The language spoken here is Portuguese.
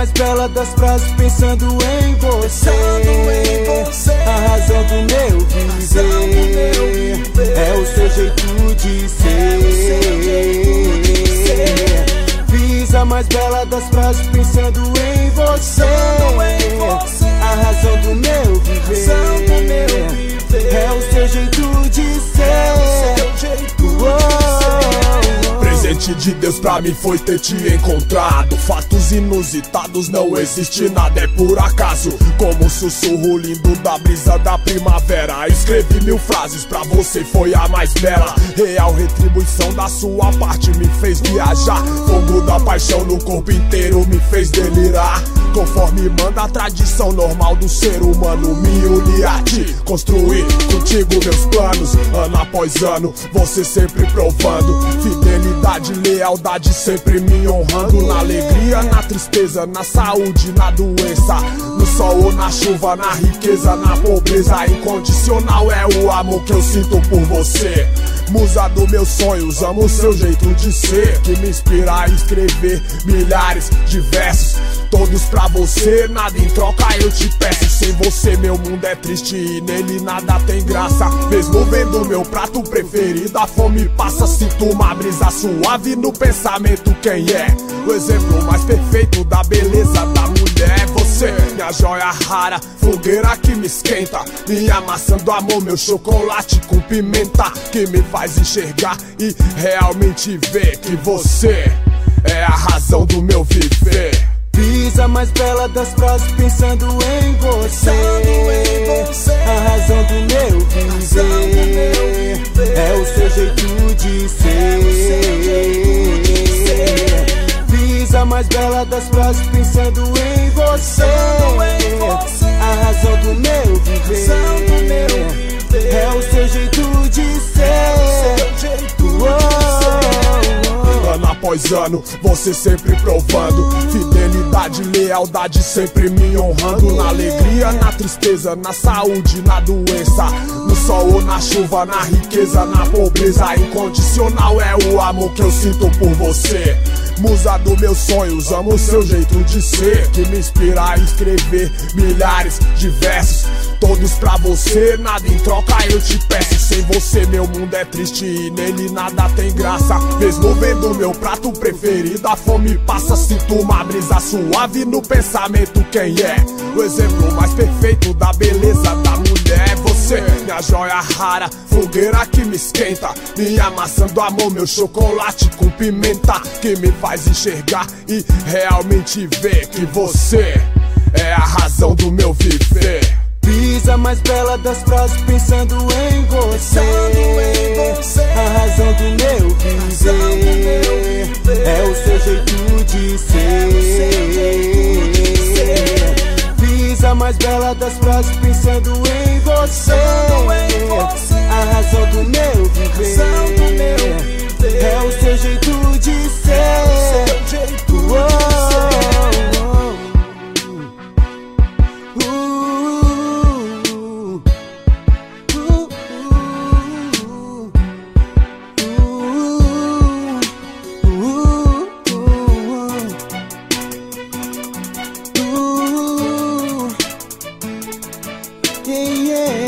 mais bela das frases pensando em você. A razão do meu viver é o seu jeito de ser. Fiz a mais bela das frases pensando em você. A razão do meu viver é o seu jeito de ser. Presente de Deus pra mim foi ter te encontrado. Fatos inusitados, não existe nada, é por acaso. Como um sussurro lindo da brisa da primavera. Escrevi 1000 frases, pra você foi a mais bela. Real retribuição da sua parte me fez viajar. Fogo da paixão no corpo inteiro me fez delirar. Conforme manda a tradição normal do ser humano, me uni a ti, construir contigo meus planos. Ano após ano, você sempre provando fidelidade, lealdade, sempre me honrando. Na alegria, na tristeza, na saúde, na doença, no sol ou na chuva, na riqueza, na pobreza. Incondicional é o amor que eu sinto por você. Musa dos meus sonhos, amo o seu jeito de ser, que me inspira a escrever milhares de versos, todos pra você, nada em troca eu te peço. Sem você meu mundo é triste e nele nada tem graça. Mesmo vendo meu prato preferido, a fome passa. Sinto uma brisa suave no pensamento, quem é o exemplo mais perfeito da beleza da mulher? Você, minha joia rara, fogueira que me esquenta, minha maçã do amor, meu chocolate com pimenta, que me faz enxergar e realmente ver que você é a razão do meu viver. Fiz a mais bela das frases pensando em você. A razão do meu viver é o seu jeito de ser. Fiz a mais bela das frases pensando em você. A razão do meu viver é o seu jeito de ser. Ano após ano, você sempre provando fidelidade, lealdade, sempre me honrando. Na alegria, na tristeza, na saúde, na doença, no sol ou na chuva, na riqueza, na pobreza. Incondicional é o amor que eu sinto por você. Musa dos meus sonhos, amo o seu jeito de ser, que me inspira a escrever milhares de versos, todos pra você, nada em troca eu te peço. Sem você meu mundo é triste e nele nada tem graça. Mesmo vendo meu prato preferido, a fome passa. Sinto uma brisa suave no pensamento, quem é o exemplo mais perfeito da beleza da mulher? Você, minha joia rara, fogueira que me esquenta, minha maçã do amor, meu chocolate com pimenta, que me faz enxergar e realmente ver que você é a razão do meu viver. Fiz a mais bela das frases pensando em você. A razão do meu viver é o seu jeito de ser. Fiz a mais bela das frases pensando em você. A razão do meu viver é o seu jeito de ser. Yeah, yeah.